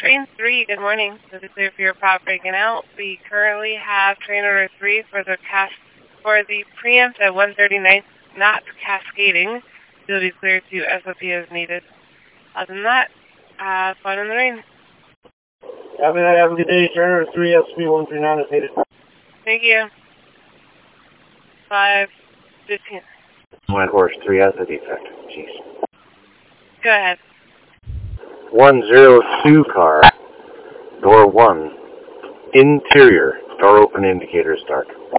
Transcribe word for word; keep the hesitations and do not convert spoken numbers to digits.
Train three, good morning. This is clear for your prop breaking out. We currently have train order three for the cas for the preempt at one thirty-nine, not cascading. It'll be clear to S O P as needed. Other than that, uh, fun in the rain. Copy that. Have a good day. Train order three, S O P one three nine is needed. Thank you. five fifteen. White Horse three has a defect. Jeez. Go ahead. one zero two car, door one, interior, door open, indicators dark.